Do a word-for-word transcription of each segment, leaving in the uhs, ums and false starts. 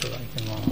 ただきます。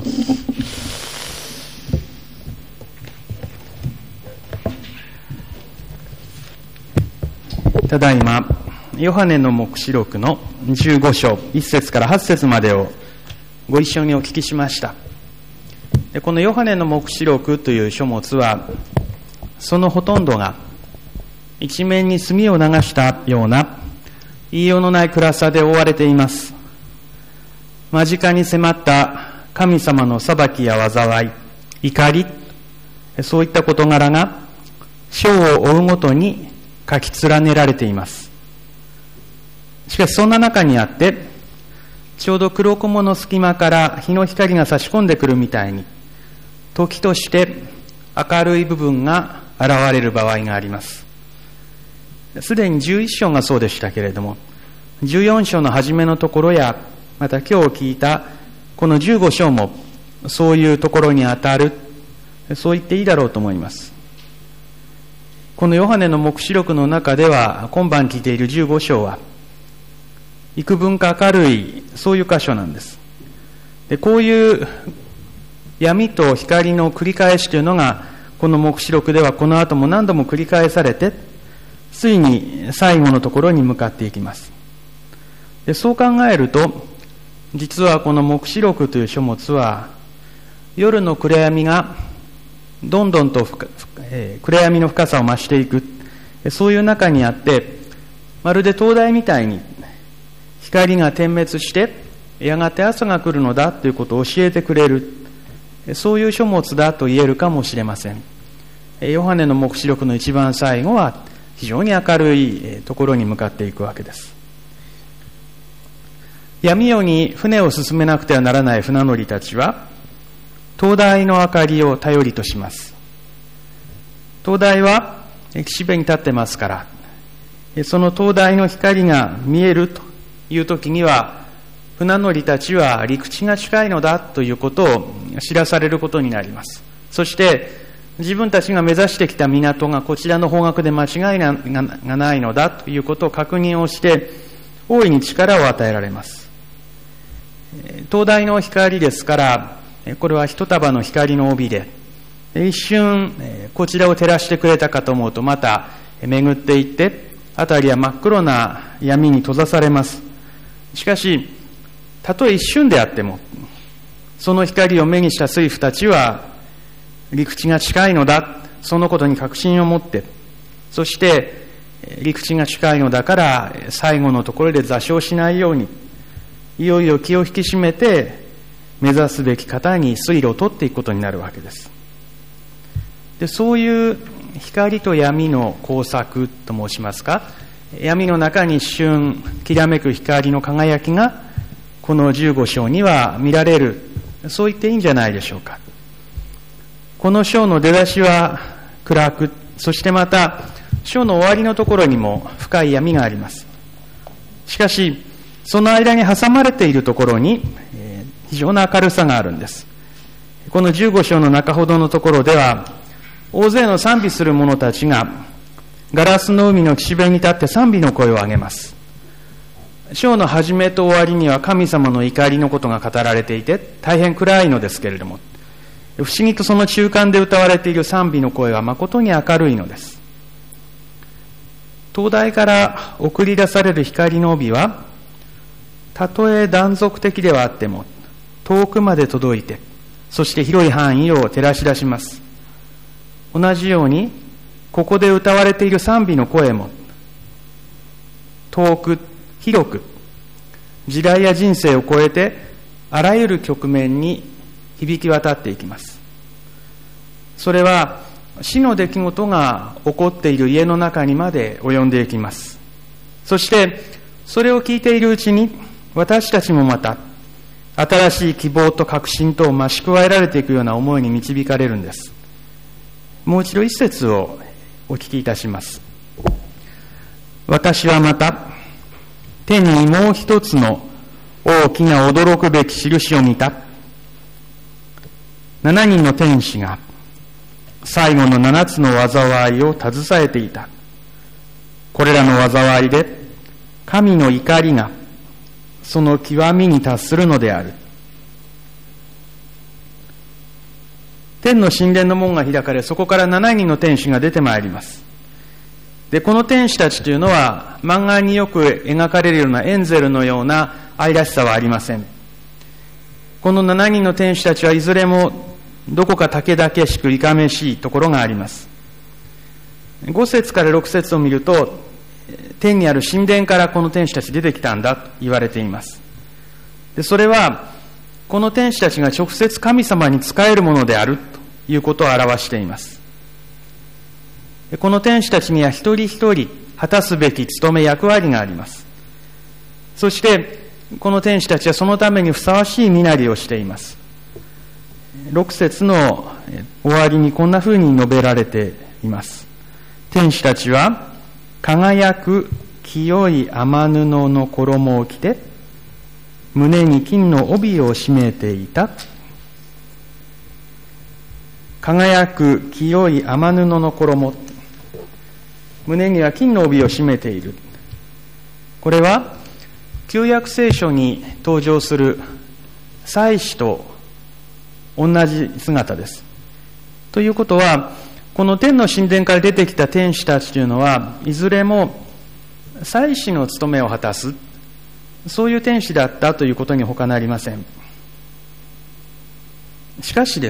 ただいまヨハネの黙示録のじゅうご章いっ節からはち節までをご一緒にお聞きしました。でこのヨハネの黙示録という書物はそのほとんどが一面に墨を流したような言いようのない暗さで覆われています。間近に迫った神様の裁きや災い、怒り、そういった事柄が章を追うごとに書き連ねられています。しかしそんな中にあってちょうど黒雲の隙間から日の光が差し込んでくるみたいに時として明るい部分が現れる場合があります。すでにじゅういっ章がそうでしたけれども、じゅうよん章の初めのところやまた今日聞いたこのじゅうご章もそういうところに当たる、そう言っていいだろうと思います。このヨハネの黙示録の中では今晩聞いているじゅうご章は幾分か明るいそういう箇所なんです。でこういう闇と光の繰り返しというのがこの黙示録ではこの後も何度も繰り返されてついに最後のところに向かっていきます。でそう考えると実はこの黙示録という書物は夜の暗闇がどんどんと深、えー、暗闇の深さを増していく、そういう中にあってまるで灯台みたいに光が点滅してやがて朝が来るのだということを教えてくれる、そういう書物だと言えるかもしれません。ヨハネの黙示録の一番最後は非常に明るいところに向かっていくわけです。闇夜に船を進めなくてはならない船乗りたちは灯台の明かりを頼りとします。灯台は岸辺に立ってますから、その灯台の光が見えるという時には船乗りたちは陸地が近いのだということを知らされることになります。そして自分たちが目指してきた港がこちらの方角で間違いがないのだということを確認をして大いに力を与えられます。灯台の光ですからこれは一束の光の帯で一瞬こちらを照らしてくれたかと思うとまた巡っていって辺りは真っ黒な闇に閉ざされます。しかしたとえ一瞬であってもその光を目にした水夫たちは陸地が近いのだ、そのことに確信を持って、そして陸地が近いのだから最後のところで座礁しないようにいよいよ気を引き締めて目指すべき方に水路を取っていくことになるわけです。でそういう光と闇の交錯と申しますか、闇の中に一瞬きらめく光の輝きがこのじゅうご章には見られる、そう言っていいんじゃないでしょうか。この章の出だしは暗く、そしてまた章の終わりのところにも深い闇があります。しかしその間に挟まれているところに、えー、非常な明るさがあるんです。このじゅうご章の中ほどのところでは大勢の賛美する者たちがガラスの海の岸辺に立って賛美の声を上げます。章の始めと終わりには神様の怒りのことが語られていて大変暗いのですけれども、不思議とその中間で歌われている賛美の声は誠に明るいのです。灯台から送り出される光の帯はたとえ断続的ではあっても遠くまで届いて、そして広い範囲を照らし出します。同じようにここで歌われている賛美の声も遠く広く時代や人生を超えてあらゆる局面に響き渡っていきます。それは死の出来事が起こっている家の中にまで及んでいきます。そしてそれを聞いているうちに私たちもまた新しい希望と確信とを増し加えられていくような思いに導かれるんです。もう一度一節をお聞きいたします。私はまた天にもう一つの大きな驚くべき印を見た。七人の天使が最後の七つの災いを携えていた。これらの災いで神の怒りがその極みに達するのである。 天の神殿の門が開かれ、そこからななにんの天使が出てまいります。で、この天使たちというのは、漫画によく描かれるようなエンゼルのような愛らしさはありません。このななにんの天使たちはいずれもどこか武々しくいかめしいところがあります。ご節からろく節を見ると、天にある神殿からこの天使たち出てきたんだと言われています。で、それはこの天使たちが直接神様に仕えるものであるということを表しています。で、この天使たちには一人一人果たすべき務め役割があります。そしてこの天使たちはそのためにふさわしい身なりをしています。ろく節の終わりにこんなふうに述べられています。天使たちは輝く清い雨布の衣を着て、胸に金の帯を締めていた。輝く清い雨布の衣、胸には金の帯を締めている。これは旧約聖書に登場する祭司と同じ姿です。ということは、この天の神殿から出てきた天使たちというのは、いずれも祭司の務めを果たす、そういう天使だったということに他なりません。しかしです、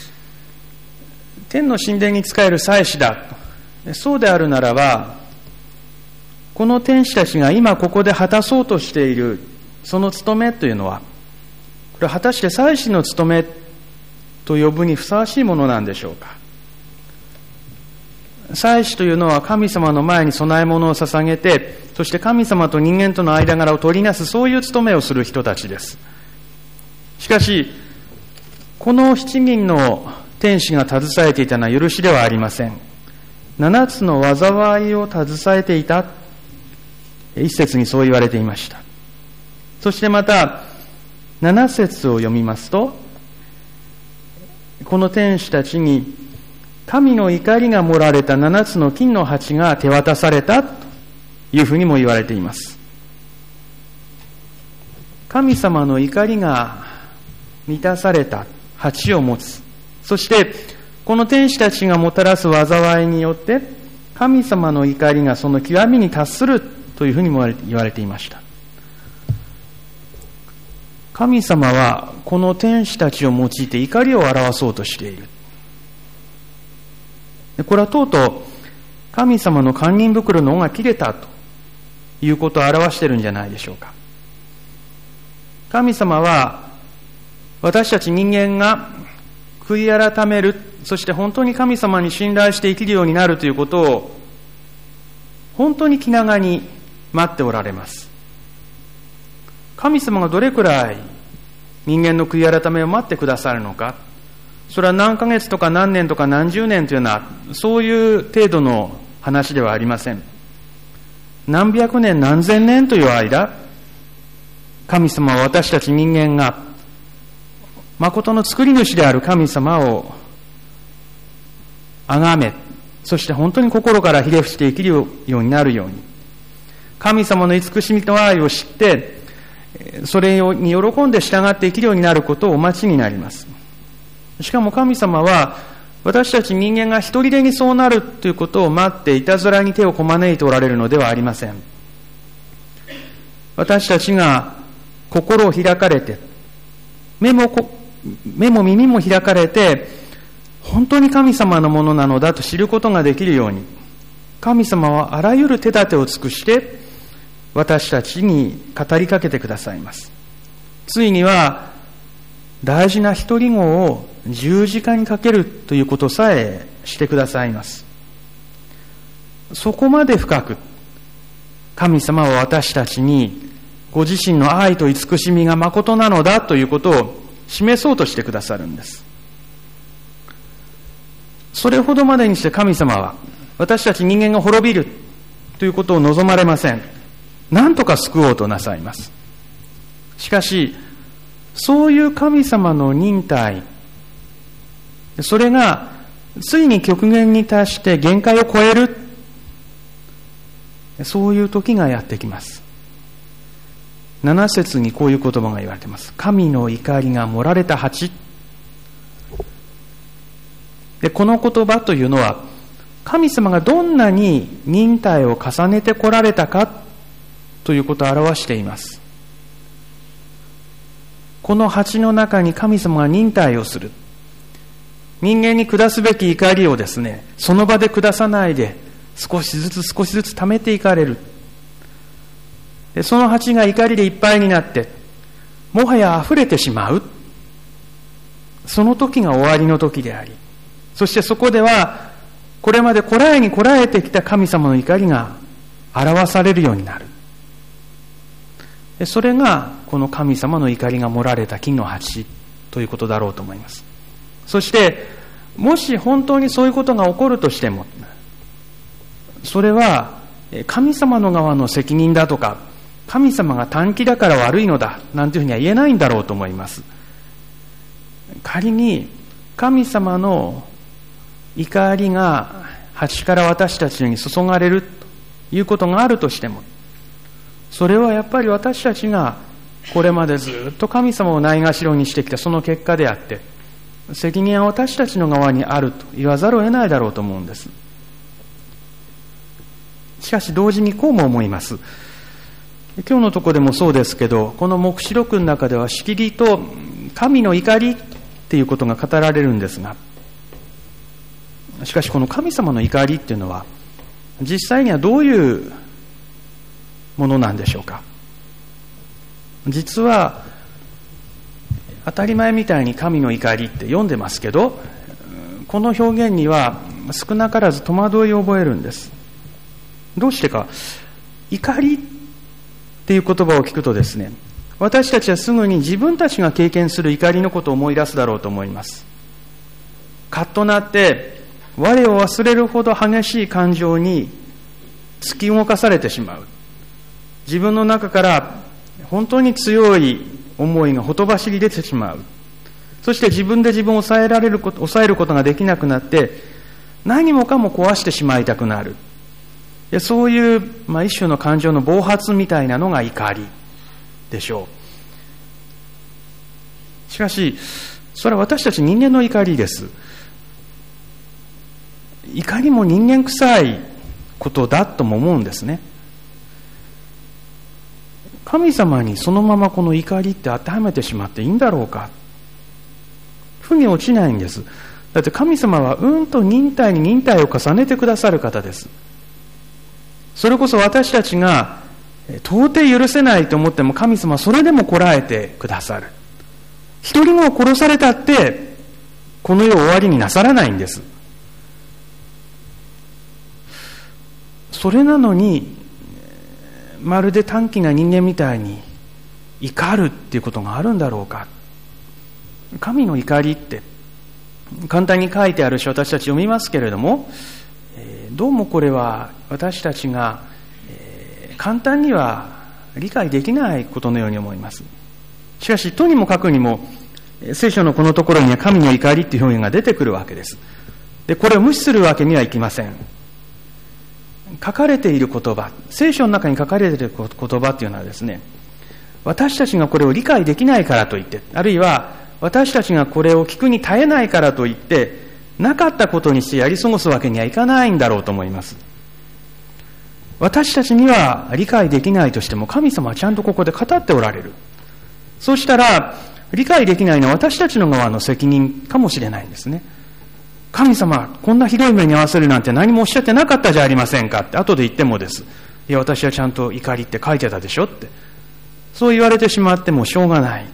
天の神殿に仕える祭司だ、そうであるならば、この天使たちが今ここで果たそうとしているその務めというのは、これは果たして祭司の務めと呼ぶにふさわしいものなんでしょうか。祭司というのは神様の前に供え物を捧げて、そして神様と人間との間柄を取りなす、そういう務めをする人たちです。しかし、この七人の天使が携えていたのは許しではありません。七つの災いを携えていた。一節にそう言われていました。そしてまた、七節を読みますと、この天使たちに、神の怒りが盛られた七つの金の鉢が手渡されたというふうにも言われています。神様の怒りが満たされた鉢を持つ。そしてこの天使たちがもたらす災いによって神様の怒りがその極みに達するというふうにも言われていました。神様はこの天使たちを用いて怒りを表そうとしている。これはとうとう神様の堪忍袋の緒が切れたということを表しているんじゃないでしょうか。神様は私たち人間が悔い改める、そして本当に神様に信頼して生きるようになるということを本当に気長に待っておられます。神様がどれくらい人間の悔い改めを待ってくださるのか、それは何ヶ月とか何年とか何十年というような、そういう程度の話ではありません。何百年何千年という間、神様は私たち人間が誠の作り主である神様を崇め、そして本当に心からひれ伏して生きるようになるように、神様の慈しみと愛を知ってそれに喜んで従って生きるようになることをお待ちになります。しかも神様は私たち人間が一人でにそうなるということを待っていたずらに手をこまねいておられるのではありません。私たちが心を開かれて、目もこ目も耳も開かれて、本当に神様のものなのだと知ることができるように、神様はあらゆる手立てを尽くして私たちに語りかけてくださいます。ついには大事な一人子を十字架にかけるということさえしてくださいます。そこまで深く神様は私たちにご自身の愛と慈しみが誠なのだということを示そうとしてくださるんです。それほどまでにして神様は私たち人間が滅びるということを望まれません。何とか救おうとなさいます。しかしそういう神様の忍耐、それがついに極限に達して限界を超える、そういう時がやってきます。なな節にこういう言葉が言われています。神の怒りが盛られた鉢。 で、この言葉というのは、神様がどんなに忍耐を重ねてこられたかということを表しています。この鉢の中に神様が忍耐をする。人間に下すべき怒りをですね、その場で下さないで、少しずつ少しずつ溜めていかれる。で、その鉢が怒りでいっぱいになって、もはや溢れてしまう。その時が終わりの時であり、そしてそこでは、これまでこらえにこらえてきた神様の怒りが表されるようになる。で、それがこの神様の怒りが盛られた金の鉢ということだろうと思います。そして、もし本当にそういうことが起こるとしても、それは神様の側の責任だとか、神様が短気だから悪いのだなんていうふうには言えないんだろうと思います。仮に神様の怒りが鉢から私たちに注がれるということがあるとしても、それはやっぱり私たちがこれまでずっと神様をないがしろにしてきたその結果であって、責任は私たちの側にあると言わざるを得ないだろうと思うんです。しかし同時にこうも思います。今日のところでもそうですけど、この黙示録の中ではしきりと神の怒りっていうことが語られるんですが、しかしこの神様の怒りっていうのは実際にはどういうものなんでしょうか。実は当たり前みたいに神の怒りって読んでますけど、この表現には少なからず戸惑いを覚えるんです。どうしてか、怒りっていう言葉を聞くとですね、私たちはすぐに自分たちが経験する怒りのことを思い出すだろうと思います。カッとなって我を忘れるほど激しい感情に突き動かされてしまう。自分の中から本当に強い思いがほとばしり出てしまう。そして自分で自分を抑えられること、抑えることができなくなって、何もかも壊してしまいたくなる。で、そういう、まあ、一種の感情の暴発みたいなのが怒りでしょう。しかし、それは私たち人間の怒りです。怒りも人間臭いことだとも思うんですね。神様にそのままこの怒りって当てはめてしまっていいんだろうか。腑に落ちないんです。だって神様はうんと忍耐に忍耐を重ねてくださる方です。それこそ私たちが到底許せないと思っても神様はそれでもこらえてくださる。一人も殺されたってこの世を終わりになさらないんです。それなのにまるで短気な人間みたいに怒るっていうことがあるんだろうか。神の怒りって簡単に書いてあるし私たち読みますけれども、どうもこれは私たちが簡単には理解できないことのように思います。しかしとにもかくにも聖書のこのところには神の怒りっていう表現が出てくるわけです。で、これを無視するわけにはいきません。書かれている言葉、聖書の中に書かれている言葉っていうのはですね、私たちがこれを理解できないからといって、あるいは私たちがこれを聞くに耐えないからといって、なかったことにしてやり過ごすわけにはいかないんだろうと思います。私たちには理解できないとしても、神様はちゃんとここで語っておられる。そうしたら、理解できないのは私たちの側の責任かもしれないんですね。神様、こんなひどい目に遭わせるなんて何もおっしゃってなかったじゃありませんかって後で言ってもです。いや、私はちゃんと怒りって書いてたでしょって。そう言われてしまってもしょうがない。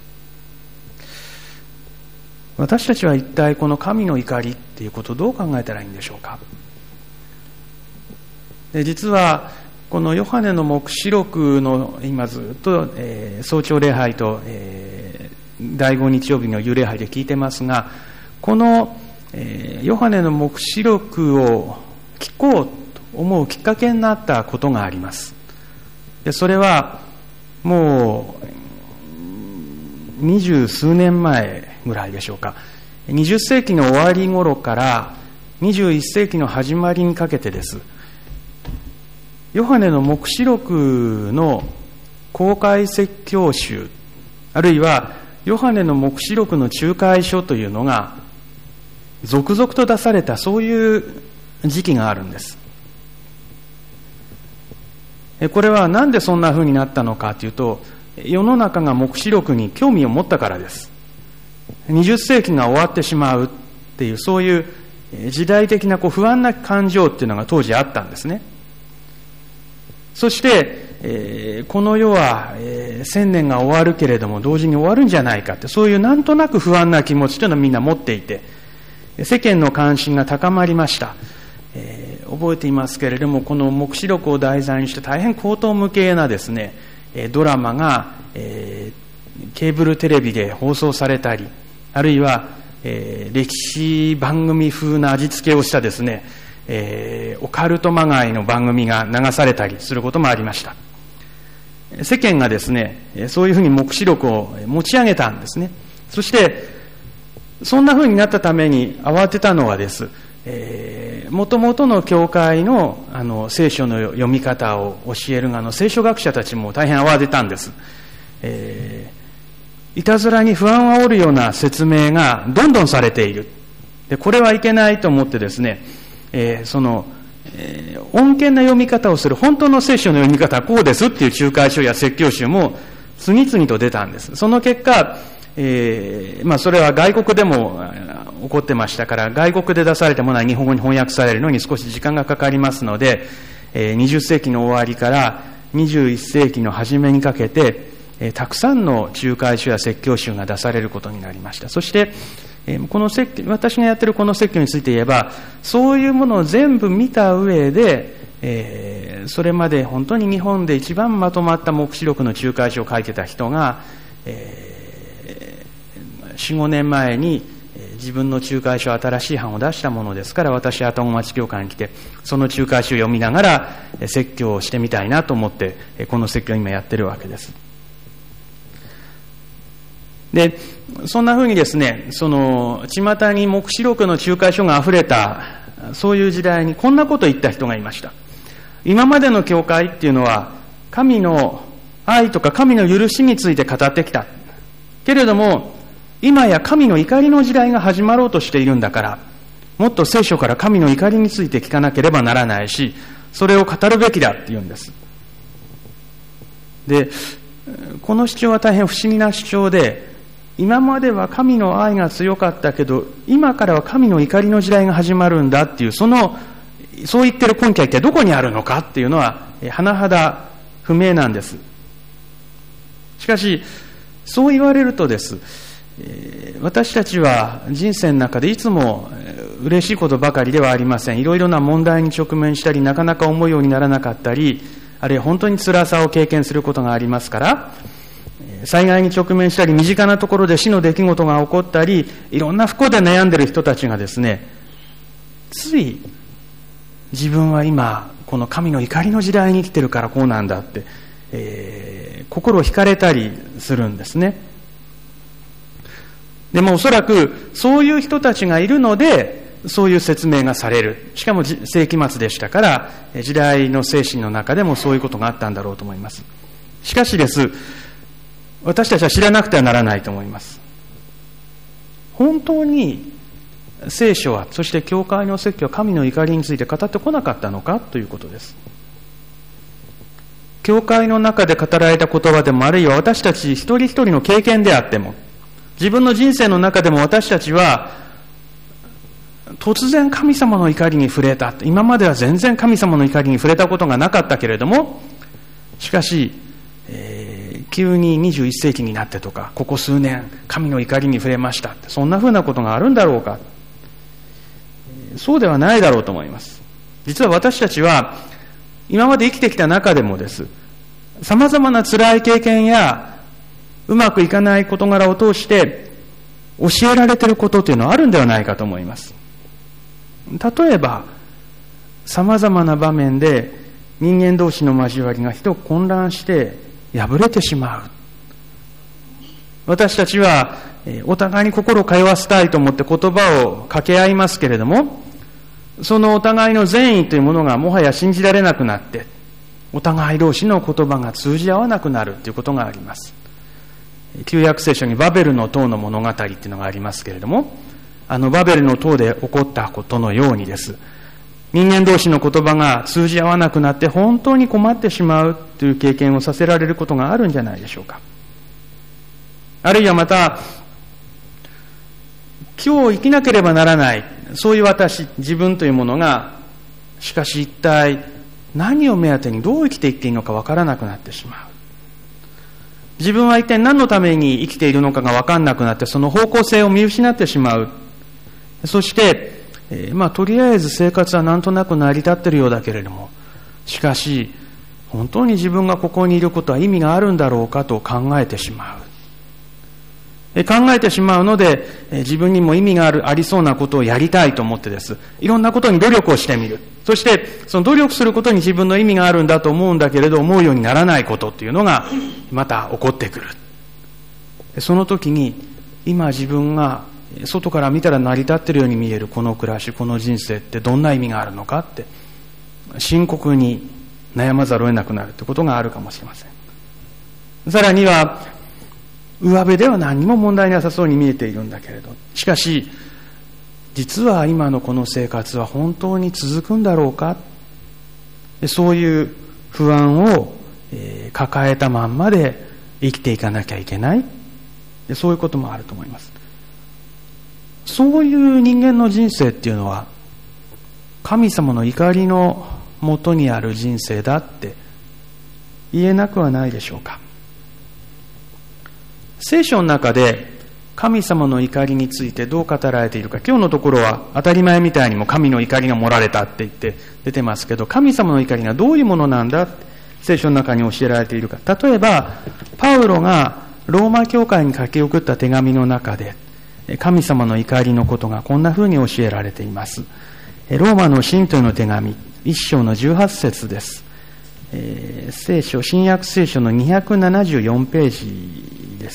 私たちは一体この神の怒りっていうことをどう考えたらいいんでしょうか。で、実はこのヨハネの黙示録の今ずっと、えー、早朝礼拝と、えー、だいご日曜日の夕礼拝で聞いてますが、この、えー、ヨハネの黙示録を聞こうと思うきっかけになったことがあります。で、それはもう二十数年前ぐらいでしょうか。にじゅっ世紀の終わり頃からにじゅういっ世紀の始まりにかけてです。ヨハネの黙示録の公開説教集、あるいはヨハネの黙示録の仲介書というのが続々と出された、そういう時期があるんです。これはなんでそんな風になったのかというと、世の中が黙示録に興味を持ったからです。にじゅっせいきが終わってしまうっていう、そういう時代的なこう不安な感情っていうのが当時あったんですね。そして、えー、この世は、えー、千年が終わるけれども同時に終わるんじゃないかって、そういうなんとなく不安な気持ちというのをみんな持っていて、世間の関心が高まりました。えー、覚えていますけれども、この黙示録を題材にして大変荒唐無稽なですね、ドラマが、えー、ケーブルテレビで放送されたり、あるいは、えー、歴史番組風な味付けをしたですね、えー、オカルトまがいの番組が流されたりすることもありました。世間がですね、そういうふうに黙示録を持ち上げたんですね。そしてそんなふうになったために慌てたのはです、えー、元々の教会のあの聖書の読み方を教えるあの聖書学者たちも大変慌てたんです。えー、いたずらに不安を煽るような説明がどんどんされている。で、これはいけないと思ってですね、えー、その、えー、穏健な読み方をする本当の聖書の読み方はこうですっていう仲介書や説教集も次々と出たんです。その結果、えー、まあそれは外国でも起こってましたから、外国で出されたものは日本語に翻訳されるのに少し時間がかかりますので、えー、にじゅっせいきの終わりからにじゅういっせいきの初めにかけて、えー、たくさんの仲介書や説教集が出されることになりました。そしてこの説教、私がやっているこの説教について言えば、そういうものを全部見た上で、えー、それまで本当に日本で一番まとまった黙示録の仲介書を書いてた人が、えー、よん、ごねんまえに自分の仲介書新しい版を出したものですから、私は愛宕町教会に来てその仲介書を読みながら説教をしてみたいなと思ってこの説教を今やってるわけです。で、そんな風にですね、その巷に黙示録の仲介書があふれたそういう時代にこんなことを言った人がいました。今までの教会っていうのは神の愛とか神の許しについて語ってきたけれども、今や神の怒りの時代が始まろうとしているんだから、もっと聖書から神の怒りについて聞かなければならないし、それを語るべきだって言うんです。で、この主張は大変不思議な主張で、今までは神の愛が強かったけど、今からは神の怒りの時代が始まるんだっていう、そのそう言ってる根拠は一体どこにあるのかっていうのは甚だ不明なんです。しかしそう言われるとです、私たちは人生の中でいつも嬉しいことばかりではありません。いろいろな問題に直面したり、なかなか思うようにならなかったり、あるいは本当に辛さを経験することがありますから、災害に直面したり、身近なところで死の出来事が起こったり、いろんな不幸で悩んでいる人たちがですね、つい自分は今この神の怒りの時代に生きてるからこうなんだって、えー、心を惹かれたりするんですね。でもおそらくそういう人たちがいるのでそういう説明がされる。しかも世紀末でしたから、時代の精神の中でもそういうことがあったんだろうと思います。しかしです、私たちは知らなくてはならないと思います。本当に聖書は、そして教会の説教は神の怒りについて語ってこなかったのかということです。教会の中で語られた言葉でも、あるいは私たち一人一人の経験であっても、自分の人生の中でも私たちは突然神様の怒りに触れた。今までは全然神様の怒りに触れたことがなかったけれども、しかし、えー、急ににじゅういっせいきになってとか、ここ数年神の怒りに触れました。そんなふうなことがあるんだろうか。そうではないだろうと思います。実は私たちは今まで生きてきた中でもです、様々な辛い経験やうまくいかない事柄を通して教えられていることというのはあるんではないかと思います。例えば様々な場面で人間同士の交わりがひどく混乱して破れてしまう。私たちはお互いに心を通わせたいと思って言葉を掛け合いますけれども、そのお互いの善意というものがもはや信じられなくなって、お互い同士の言葉が通じ合わなくなるということがあります。旧約聖書にバベルの塔の物語というのがありますけれども、 あのバベルの塔で起こったことのようにです。人間同士の言葉が通じ合わなくなって本当に困ってしまうという経験をさせられることがあるんじゃないでしょうか。あるいはまた、今日生きなければならない、そういう私、自分というものが、しかし一体何を目当てにどう生きていっていいのかわからなくなってしまう。自分は一体何のために生きているのかがわからなくなって、その方向性を見失ってしまう。そして、えー、まあとりあえず生活はなんとなく成り立っているようだけれども、しかし本当に自分がここにいることは意味があるんだろうかと考えてしまう。えー、考えてしまうので、えー、自分にも意味があるありそうなことをやりたいと思ってです。いろんなことに努力をしてみる。そしてその努力することに自分の意味があるんだと思うんだけれど、思うようにならないことっていうのがまた起こってくる。その時に今自分が外から見たら成り立っているように見えるこの暮らし、この人生ってどんな意味があるのかって深刻に悩まざるを得なくなるということがあるかもしれません。さらには上辺では何も問題なさそうに見えているんだけれど、しかし実は今のこの生活は本当に続くんだろうか、そういう不安を抱えたまんまで生きていかなきゃいけない、そういうこともあると思います。そういう人間の人生っていうのは神様の怒りのもとにある人生だって言えなくはないでしょうか。聖書の中で神様の怒りについてどう語られているか、今日のところは当たり前みたいにも神の怒りが盛られたって言って出てますけど、神様の怒りがどういうものなんだって聖書の中に教えられているか。例えばパウロがローマ教会に書き送った手紙の中で神様の怒りのことがこんな風に教えられています。ローマの信徒への手紙一章のじゅうはち節です。えー、聖書新約聖書のにひゃくななじゅうよんページです。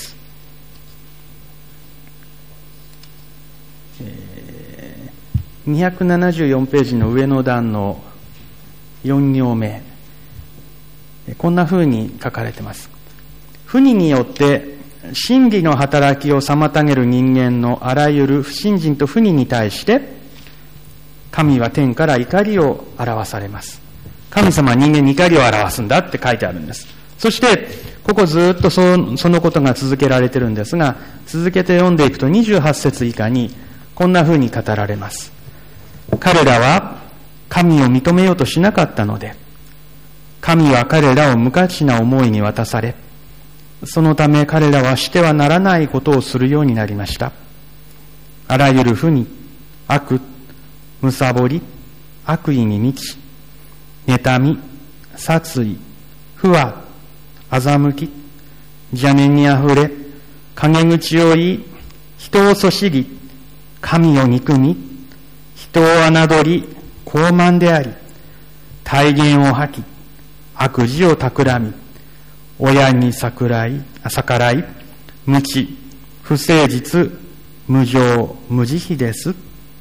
えー、にひゃくななじゅうよんページの上の段のよん行目、こんな風に書かれています。不義によって真理の働きを妨げる人間のあらゆる不信心と不義に対して神は天から怒りを表されます。神様は人間に怒りを表すんだって書いてあるんです。そしてここずっと そ, そのことが続けられてるんですが、続けて読んでいくとにじゅうはち節以下にこんな風に語られます。彼らは神を認めようとしなかったので、神は彼らを無価値な思いに渡され、そのため彼らはしてはならないことをするようになりました。あらゆる不義、悪、むさぼり、悪意に満ち、妬み、殺意、不和、欺き、邪念にあふれ、陰口を言い、人をそしり、神を憎み、人を侮り、傲慢であり、大言を吐き、悪事を企み、親に逆らい、逆らい、無知、不誠実、無情、無慈悲です。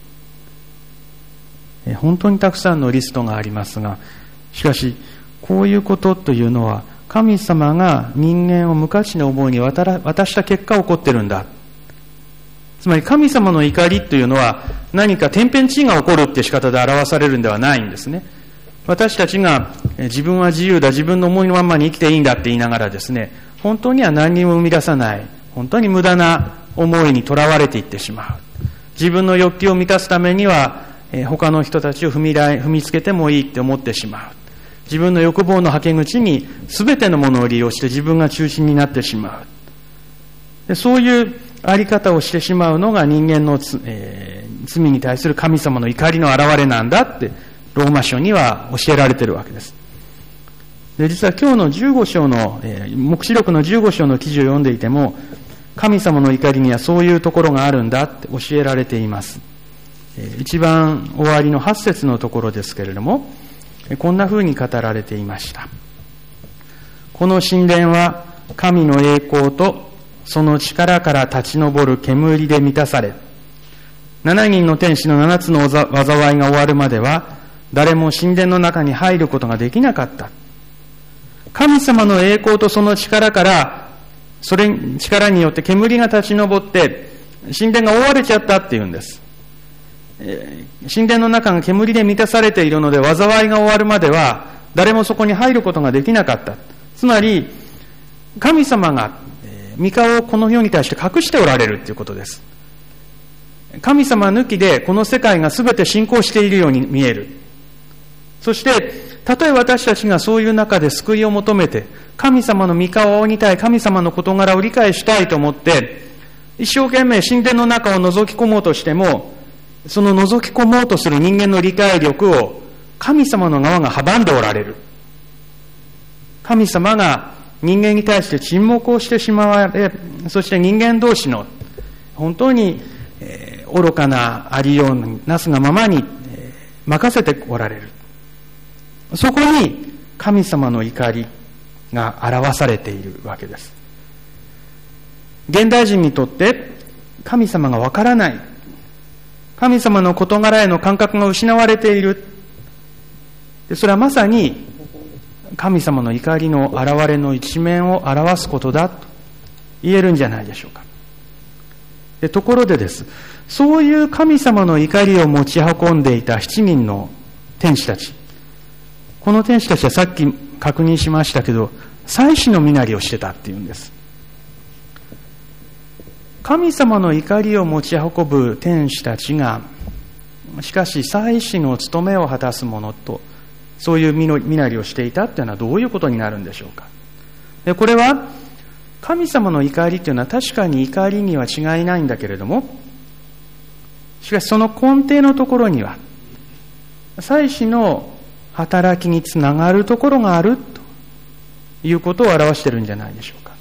本当にたくさんのリストがありますが、しかしこういうことというのは神様が人間を無価値な思いに渡した結果起こってるんだ。つまり神様の怒りというのは何か天変地異が起こるって仕方で表されるんではないんですね。私たちが自分は自由だ、自分の思いのままに生きていいんだって言いながらですね、本当には何にも生み出さない、本当に無駄な思いにとらわれていってしまう。自分の欲求を満たすためには他の人たちを踏み台、踏みつけてもいいって思ってしまう。自分の欲望のはけ口に全てのものを利用して自分が中心になってしまう。でそういうあり方をしてしまうのが人間の、えー、罪に対する神様の怒りの表れなんだってローマ書には教えられているわけです。で実は今日のじゅうご章の、えー、黙示録のじゅうご章の記事を読んでいても、神様の怒りにはそういうところがあるんだって教えられています。えー、一番終わりのはち節のところですけれども、こんな風に語られていました。この神殿は神の栄光とその力から立ち上る煙で満たされ、七人の天使の七つの災いが終わるまでは誰も神殿の中に入ることができなかった。神様の栄光とその力から、それ力によって煙が立ち上って神殿が覆われちゃったっていうんです。 えー、神殿の中が煙で満たされているので、災いが終わるまでは誰もそこに入ることができなかった。つまり神様が御顔をこの世に対して隠しておられるということです。神様抜きでこの世界が全て進行しているように見える。そしてたとえ私たちがそういう中で救いを求めて、神様の御顔を仰ぎたい、神様の事柄を理解したいと思って一生懸命神殿の中を覗き込もうとしても、その覗き込もうとする人間の理解力を神様の側が阻んでおられる。神様が人間に対して沈黙をしてしまわれ、そして人間同士の本当に、えー、愚かなありようなすがままに、えー、任せておられる。そこに神様の怒りが表されているわけです。現代人にとって神様がわからない、神様の事柄への感覚が失われている。それはまさに神様の怒りの現れの一面を表すことだと言えるんじゃないでしょうか。でところでです、そういう神様の怒りを持ち運んでいた七人の天使たち、この天使たちはさっき確認しましたけど、祭司の身なりをしてたっていうんです。神様の怒りを持ち運ぶ天使たちが、しかし祭司の務めを果たすものと、そういう身なりをしていたというのはどういうことになるんでしょうか。でこれは神様の怒りというのは確かに怒りには違いないんだけれども、しかしその根底のところには祭司の働きにつながるところがあるということを表しているんじゃないでしょうか。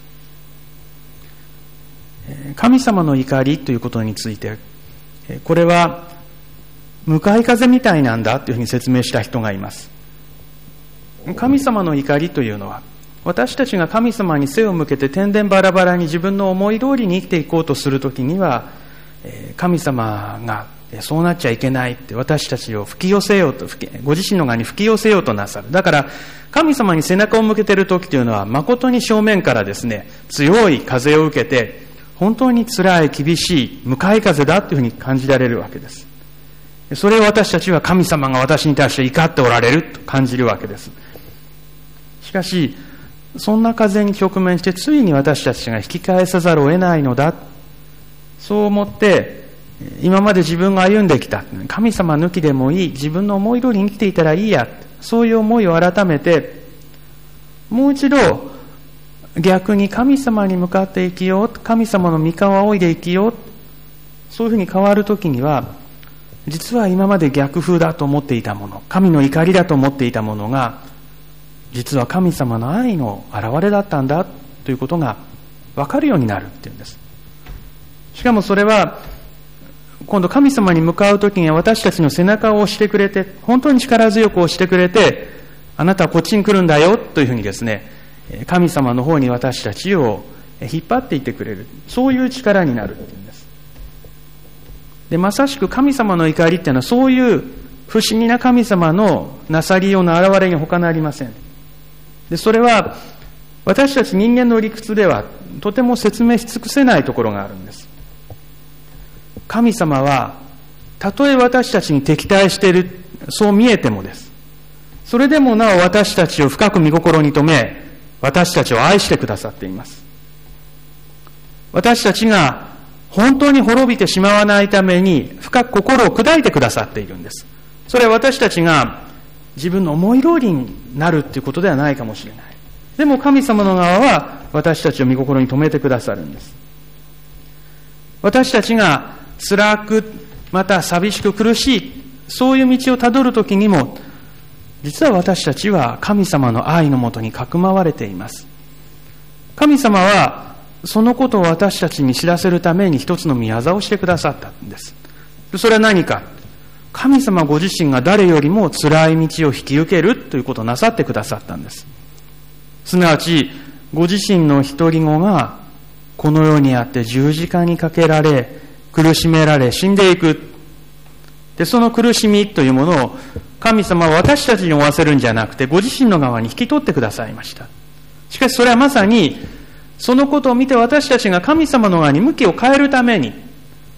神様の怒りということについて、これは向かい風みたいなんだというふうに説明した人がいます。神様の怒りというのは、私たちが神様に背を向けて天然バラバラに自分の思い通りに生きていこうとするときには、神様がそうなっちゃいけないって私たちを吹き寄せようと、ご自身の側に吹き寄せようとなさる。だから神様に背中を向けているときというのは、誠に正面からですね、強い風を受けて本当に辛い厳しい向かい風だというふうに感じられるわけです。それを私たちは神様が私に対して怒っておられると感じるわけです。しかしそんな風に直面してついに私たちが引き返さざるを得ないのだ、そう思って今まで自分が歩んできた神様抜きでもいい、自分の思い通りに生きていたらいいや、そういう思いを改めてもう一度逆に神様に向かって生きよう、神様の御顔を仰いで生きよう、そういうふうに変わるときには、実は今まで逆風だと思っていたもの、神の怒りだと思っていたものが実は神様の愛の現れだったんだということが分かるようになるっていうんです。しかもそれは今度神様に向かうときには私たちの背中を押してくれて、本当に力強く押してくれて、あなたはこっちに来るんだよというふうにですね、神様の方に私たちを引っ張っていってくれる、そういう力になるっていうんです。でまさしく神様の怒りっていうのはそういう不思議な神様のなさりようの現れに他なりません。でそれは私たち人間の理屈ではとても説明し尽くせないところがあるんです。神様はたとえ私たちに敵対している、そう見えてもです、それでもなお私たちを深く御心に留め、私たちを愛してくださっています。私たちが本当に滅びてしまわないために深く心を砕いてくださっているんです。それは私たちが自分の思い通りになるということではないかもしれない。でも神様の側は私たちを御心に留めてくださるんです。私たちが辛く、また寂しく苦しい、そういう道をたどるときにも、実は私たちは神様の愛のもとにかくまわれています。神様はそのことを私たちに知らせるために一つの御業をしてくださったんです。それは何か、神様ご自身が誰よりも辛い道を引き受けるということをなさってくださったんです。すなわちご自身の一人子がこの世にあって十字架にかけられ、苦しめられ死んでいく。でその苦しみというものを神様は私たちに負わせるんじゃなくて、ご自身の側に引き取ってくださいました。しかしそれはまさにそのことを見て私たちが神様の側に向きを変えるために、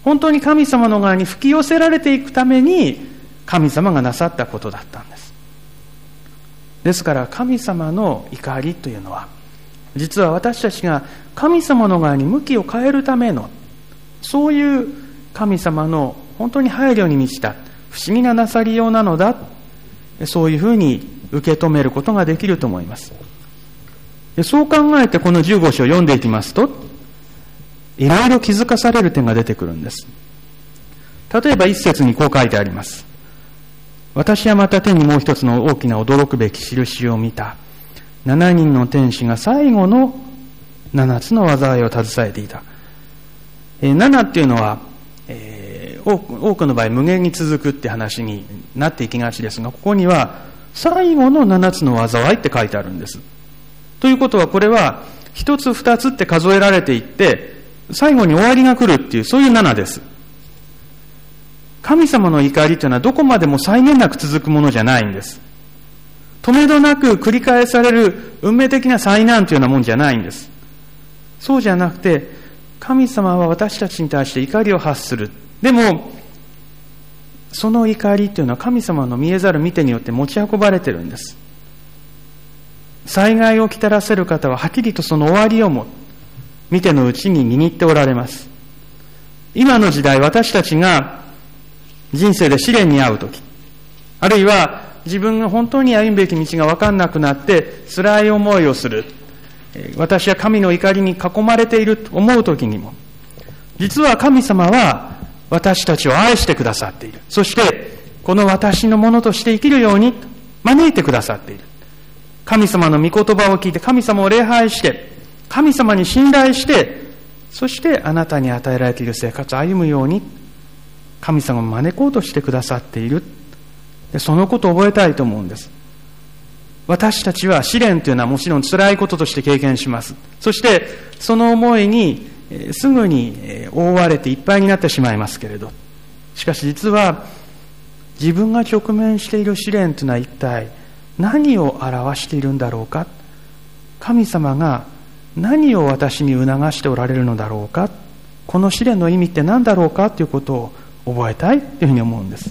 本当に神様の側に吹き寄せられていくために神様がなさったことだったんです。ですから神様の怒りというのは、実は私たちが神様の側に向きを変えるための、そういう神様の本当に配慮に満ちた不思議ななさりようなのだ、そういうふうに受け止めることができると思います。そう考えてこのじゅうご章を読んでいきますと、いろいろ気づかされる点が出てくるんです。例えば一節にこう書いてあります。私はまた天にもう一つの大きな驚くべき印を見た。七人の天使が最後の七つの災いを携えていた。えー、七っていうのは、えー、多く、多くの場合無限に続くって話になっていきがちですが、ここには最後の七つの災いって書いてあるんです。ということはこれは一つ二つって数えられていって最後に終わりが来るっていう、そういう七です。神様の怒りというのはどこまでも際限なく続くものじゃないんです。止めどなく繰り返される運命的な災難というようなもんじゃないんです。そうじゃなくて、神様は私たちに対して怒りを発する。でもその怒りというのは神様の見えざる見てによって持ち運ばれているんです。災害をきたらせる方ははっきりとその終わりをも見てのうちに握っておられます。今の時代、私たちが人生で試練に遭うとき、あるいは自分が本当に歩むべき道が分かんなくなって辛い思いをする、私は神の怒りに囲まれていると思うときにも、実は神様は私たちを愛してくださっている。そしてこの私のものとして生きるように招いてくださっている。神様の御言葉を聞いて神様を礼拝して神様に信頼して、そしてあなたに与えられている生活を歩むように神様を招こうとしてくださっている。でそのことを覚えたいと思うんです。私たちは試練というのはもちろん辛いこととして経験します。そしてその思いにすぐに覆われていっぱいになってしまいますけれど、しかし実は自分が直面している試練というのは一体何を表しているんだろうか、神様が何を私に促しておられるのだろうか、この試練の意味って何だろうかということを覚えたいというふうに思うんです。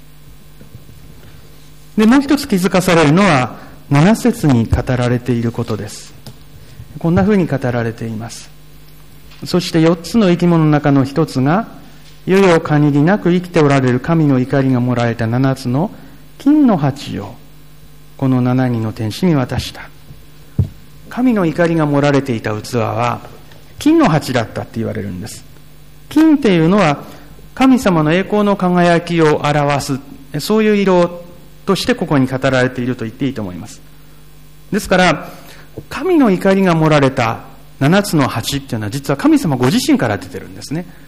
でもう一つ気づかされるのはなな節に語られていることです。こんなふうに語られています。そしてよっつの生き物の中の一つが世々限りなく生きておられる神の怒りが盛られた七つの金の鉢をこの七人の天使に渡した。神の怒りが盛られていた器は金の鉢だったって言われるんです。金っていうのは神様の栄光の輝きを表す、そういう色としてここに語られていると言っていいと思います。ですから神の怒りが盛られた七つの鉢っていうのは実は神様ご自身から出てるんですね。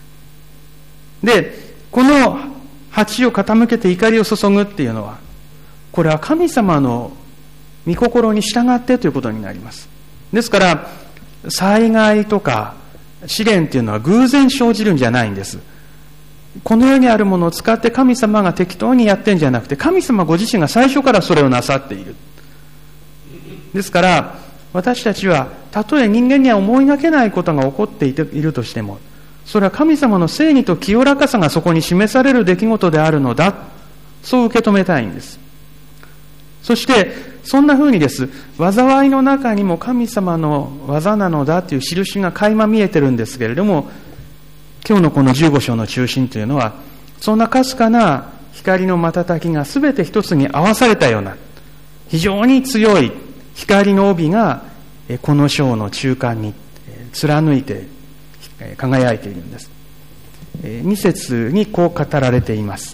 でこの鉢を傾けて怒りを注ぐっていうのは、これは神様の御心に従ってということになります。ですから災害とか試練っていうのは偶然生じるんじゃないんです。この世にあるものを使って神様が適当にやってんじゃなくて、神様ご自身が最初からそれをなさっている。ですから私たちはたとえ人間には思いがけないことが起こっているとしても、それは神様の正義と清らかさがそこに示される出来事であるのだ、そう受け止めたいんです。そしてそんな風にです、災いの中にも神様の技なのだという印が垣間見えてるんですけれども、今日のこのじゅうご章の中心というのはそんなかすかな光の瞬きが全て一つに合わされたような非常に強い光の帯がこの章の中間に貫いて輝いているんです。に節にこう語られています。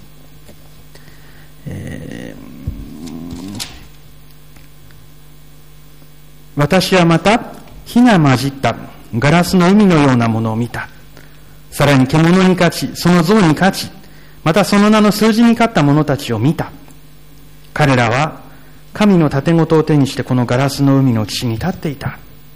えー私はまた火が混じったガラスの海のようなものを見た。さらに獣に勝ち、その像に勝ち、またその名の数字に勝った者たちを見た。彼らは神の盾事を手にしてこのガラスの海の岸に立っていた。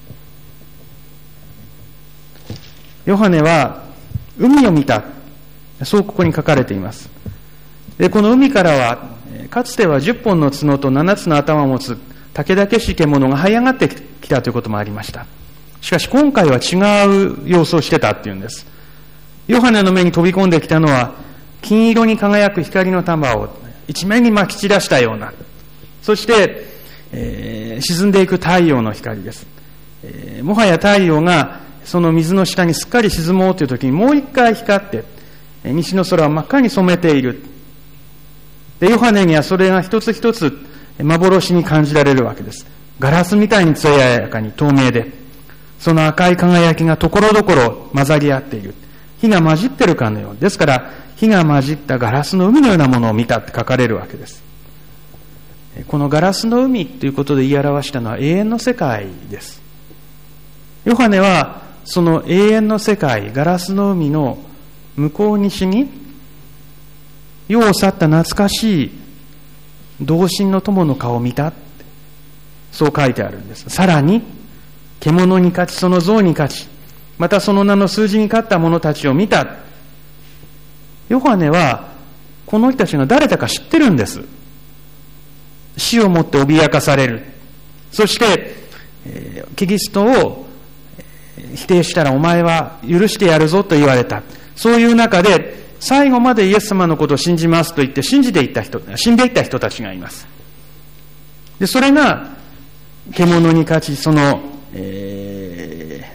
ヨハネは海を見た、そうここに書かれています。でこの海からはかつてはじゅっぽんの角とななつの頭を持つ武々しい獣が這い上がってきたということもありました。しかし今回は違う様子をしてたっていうんです。 ヨハネの目に飛び込んできたのは、金色に輝く光の玉を一面に撒き散らしたような、そして、えー、沈んでいく太陽の光です。えー、もはや太陽がその水の下にすっかり沈もうという時にもう一回光って、西の空を真っ赤に染めている。で、ヨハネにはそれが一つ一つ幻に感じられるわけです。ガラスみたいに艶やかに透明で、その赤い輝きがところどころ混ざり合っている。火が混じってるかのよう。ですから、火が混じったガラスの海のようなものを見たって書かれるわけです。このガラスの海ということで言い表したのは永遠の世界です。ヨハネはその永遠の世界、ガラスの海の向こう岸に世を去った懐かしい同心の友の顔を見た、そう書いてあるんです。さらに獣に勝ち、その像に勝ち、またその名の数字に勝った者たちを見た。ヨハネはこの人たちが誰だか知ってるんです。死をもって脅かされる。そして、えー、キリストを否定したらお前は許してやるぞと言われた。そういう中で最後までイエス様のことを信じますと言って信じていった人、死んでいった人たちがいます。で、それが獣に勝ち、その、え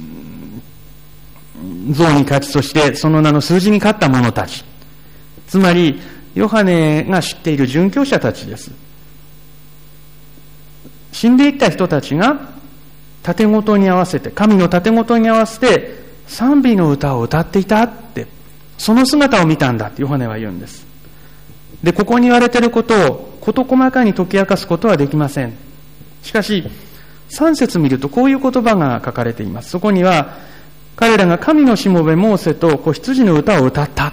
ー、像に勝ち、そしてその名の数字に勝った者たち。つまりヨハネが知っている殉教者たちです。死んでいった人たちが盾事に合わせて、神の盾事に合わせて賛美の歌を歌っていたって、その姿を見たんだってヨハネは言うんです。で、ここに言われていることを事細かに解き明かすことはできません。しかしさん節見るとこういう言葉が書かれています。そこには彼らが神のしもべモーセと子羊の歌を歌ったって、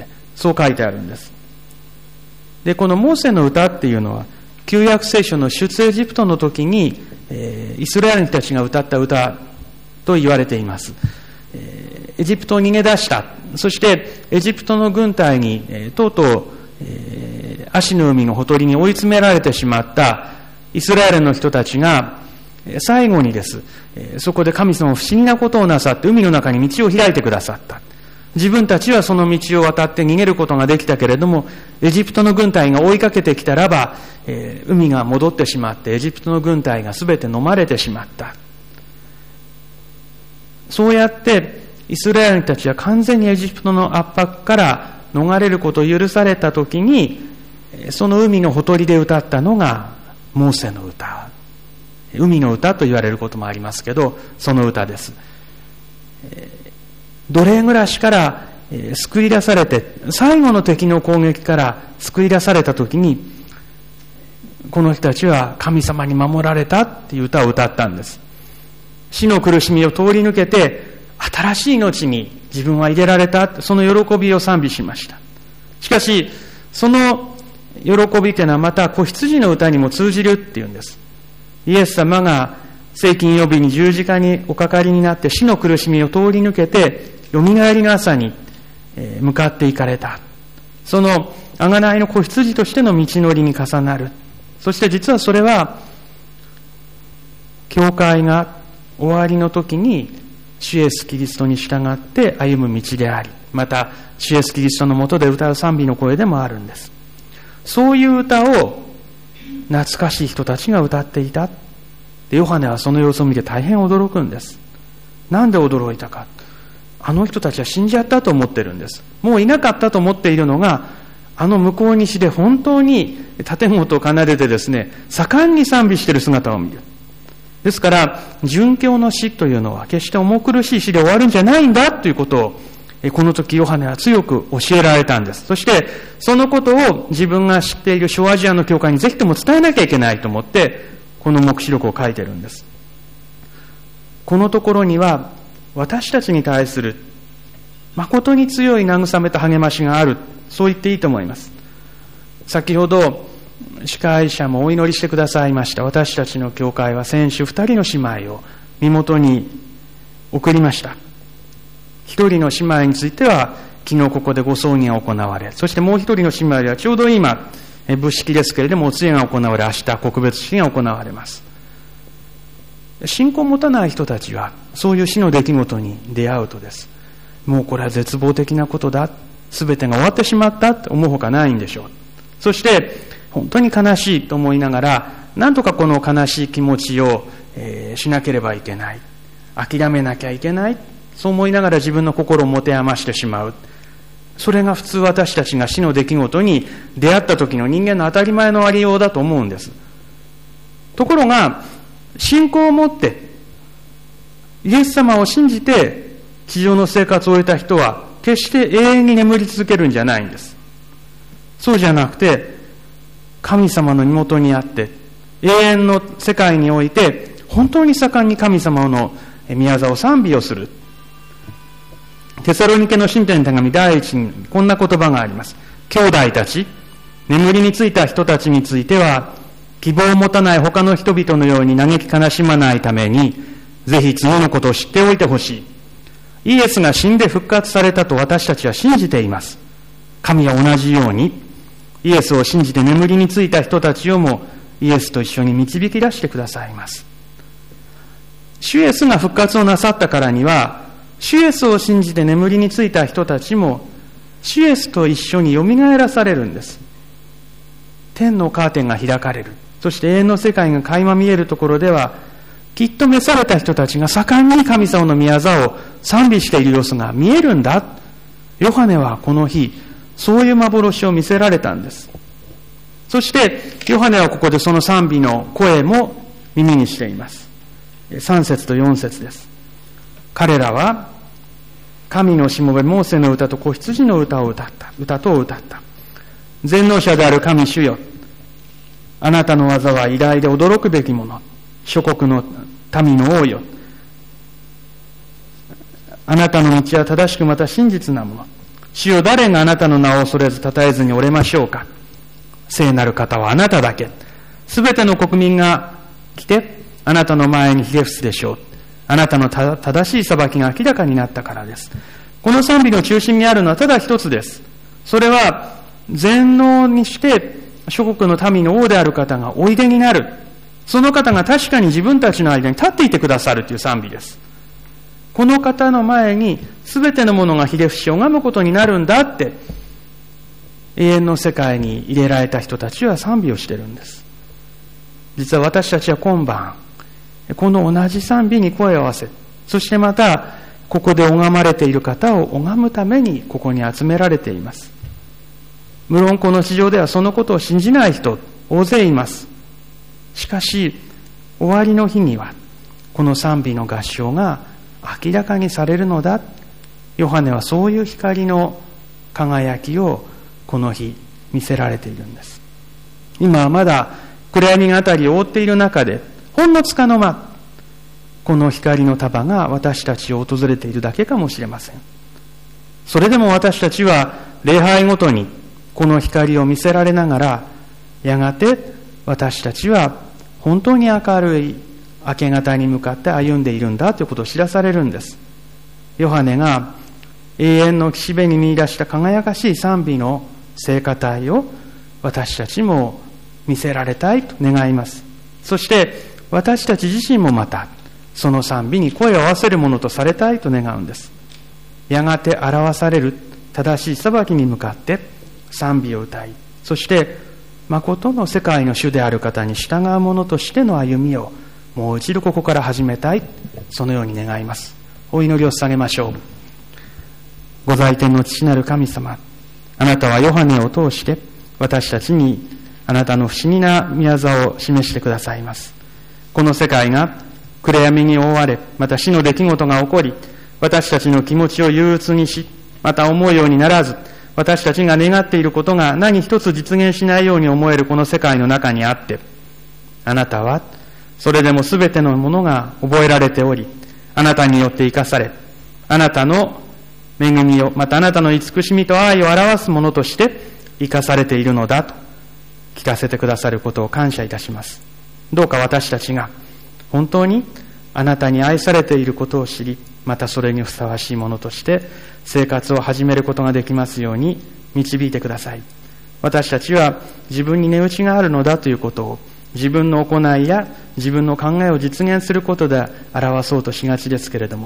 そう書いてあるんです。で、このモーセの歌っていうのは旧約聖書の出エジプトの時に、えー、イスラエルの人たちが歌った歌と言われています。えー、エジプトを逃げ出した。そしてエジプトの軍隊に、えー、とうとう、えー、アシの海のほとりに追い詰められてしまったイスラエルの人たちが最後にです、えー、そこで神様は不思議なことをなさって海の中に道を開いてくださった。自分たちはその道を渡って逃げることができたけれども、エジプトの軍隊が追いかけてきたらば、えー、海が戻ってしまってエジプトの軍隊がすべて飲まれてしまった。そうやってイスラエルの人たちは完全にエジプトの圧迫から逃れることを許されたときに、その海のほとりで歌ったのがモーセの歌、海の歌と言われることもありますけど、その歌です。奴隷暮らしから救い出されて、最後の敵の攻撃から救い出されたときに、この人たちは神様に守られたっていう歌を歌ったんです。死の苦しみを通り抜けて新しい命に自分は入れられた、その喜びを賛美しました。しかしその喜びというのはまた子羊の歌にも通じるっていうんです。イエス様が聖金曜日に十字架におかかりになって死の苦しみを通り抜けてよみがえりの朝に向かっていかれた。その贖いの子羊としての道のりに重なる。そして実はそれは教会が終わりの時に主イエスキリストに従って歩む道であり、また主イエスキリストの下で歌う賛美の声でもあるんです。そういう歌を懐かしい人たちが歌っていた。で、ヨハネはその様子を見て大変驚くんです。なんで驚いたか。あの人たちは死んじゃったと思ってるんです。もういなかったと思っているのが、あの向こう岸で本当に盾本を奏でてですね、盛んに賛美している姿を見る。ですから殉教の死というのは決して重苦しい死で終わるんじゃないんだということをこの時ヨハネは強く教えられたんです。そしてそのことを自分が知っている小アジアの教会にぜひとも伝えなきゃいけないと思ってこの黙示録を書いてるんです。このところには私たちに対する誠に強い慰めと励ましがある、そう言っていいと思います。先ほど司会者もお祈りしてくださいました。私たちの教会は先週二人の姉妹を身元に送りました。一人の姉妹については昨日ここでご葬儀が行われ、そしてもう一人の姉妹ではちょうど今仏式ですけれどもお通夜が行われ、明日告別式が行われます。信仰を持たない人たちはそういう死の出来事に出会うとです、 もうこれは絶望的なことだ、すべてが終わってしまったと思うほかないんでしょう。そして本当に悲しいと思いながら、なんとかこの悲しい気持ちを、えー、しなければいけない、諦めなきゃいけない、そう思いながら自分の心を持て余してしまう。それが普通私たちが死の出来事に出会った時の人間の当たり前のありようだと思うんです。ところが信仰を持ってイエス様を信じて地上の生活を終えた人は決して永遠に眠り続けるんじゃないんです。そうじゃなくて、神様の身元にあって永遠の世界において本当に盛んに神様の宮座を賛美をする。テサロニケの信徒の手紙第一にこんな言葉があります。兄弟たち、眠りについた人たちについては希望を持たない他の人々のように嘆き悲しまないために、ぜひ次のことを知っておいてほしい。イエスが死んで復活されたと私たちは信じています。神は同じようにイエスを信じて眠りについた人たちをもイエスと一緒に導き出してくださいます。主イエスが復活をなさったからには、主イエスを信じて眠りについた人たちも主イエスと一緒によみがえらされるんです。天のカーテンが開かれる。そして永遠の世界が垣間見えるところでは、きっと召された人たちが盛んに神様の御業を賛美している様子が見えるんだ。ヨハネはこの日そういう幻を見せられたんです。そしてヨハネはここでその賛美の声も耳にしています。さん節とよん節です。彼らは神のしもべモーセの歌と子羊の歌を歌った歌と歌った。全能者である神主よ、あなたの技は偉大で驚くべきもの。諸国の民の王よ、あなたの道は正しくまた真実なもの。主よ、誰があなたの名を恐れず称えずにおれましょうか。聖なる方はあなただけ。すべての国民が来てあなたの前にひれ伏すでしょう。あなたのた正しい裁きが明らかになったからです。この賛美の中心にあるのはただ一つです。それは全能にして諸国の民の王である方がおいでになる。その方が確かに自分たちの間に立っていてくださるという賛美です。この方の前に全てのものがひれ伏し拝むことになるんだって、永遠の世界に入れられた人たちは賛美をしているんです。実は私たちは今晩この同じ賛美に声を合わせ、そしてまたここで拝まれている方を拝むためにここに集められています。無論この地上ではそのことを信じない人大勢います。しかし終わりの日にはこの賛美の合唱が明らかにされるのだ。ヨハネはそういう光の輝きをこの日見せられているんです。今はまだ暗闇が辺りを覆っている中で、ほんのつかの間この光の束が私たちを訪れているだけかもしれません。それでも私たちは礼拝ごとにこの光を見せられながら、やがて私たちは本当に明るい明け方に向かって歩んでいるんだということを知らされるんです。ヨハネが永遠の岸辺に見出した輝かしい賛美の聖歌隊を私たちも見せられたいと願います。そして私たち自身もまたその賛美に声を合わせるものとされたいと願うんです。やがて表される正しい裁きに向かって賛美を歌い、そして誠の世界の主である方に従う者としての歩みをもう一度ここから始めたい、そのように願います。お祈りを捧げましょう。ご在天の父なる神様、あなたはヨハネを通して私たちにあなたの不思議な宮座を示してくださいます。この世界が暗闇に覆われ、また死の出来事が起こり、私たちの気持ちを憂鬱にし、また思うようにならず、私たちが願っていることが何一つ実現しないように思えるこの世界の中にあって、あなたはそれでもすべてのものが覚えられており、あなたによって生かされ、あなたの恵みを、またあなたの慈しみと愛を表すものとして生かされているのだと聞かせてくださることを感謝いたします。どうか私たちが本当にあなたに愛されていることを知り、またそれにふさわしいものとして生活を始めることができますように導いてください。私たちは自分に値打ちがあるのだということを自分の行いや自分の考えを実現することで表そうとしがちですけれども、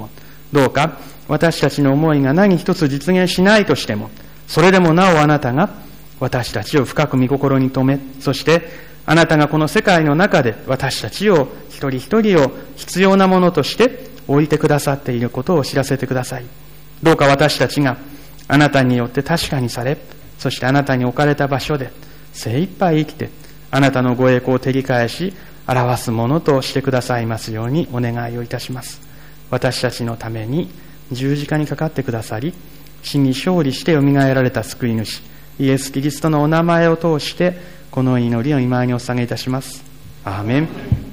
どうか私たちの思いが何一つ実現しないとしても、それでもなおあなたが私たちを深く御心に留め、そしてあなたがこの世界の中で私たちを一人一人を必要なものとして置いてくださっていることを知らせてください。どうか私たちがあなたによって確かにされ、そしてあなたに置かれた場所で精一杯生きて、あなたのご栄光を照り返し表すものとしてくださいますようにお願いをいたします。私たちのために十字架にかかってくださり、死に勝利してよみがえられた救い主イエス・キリストのお名前を通してこの祈りを御前にお捧げいたします。アーメン。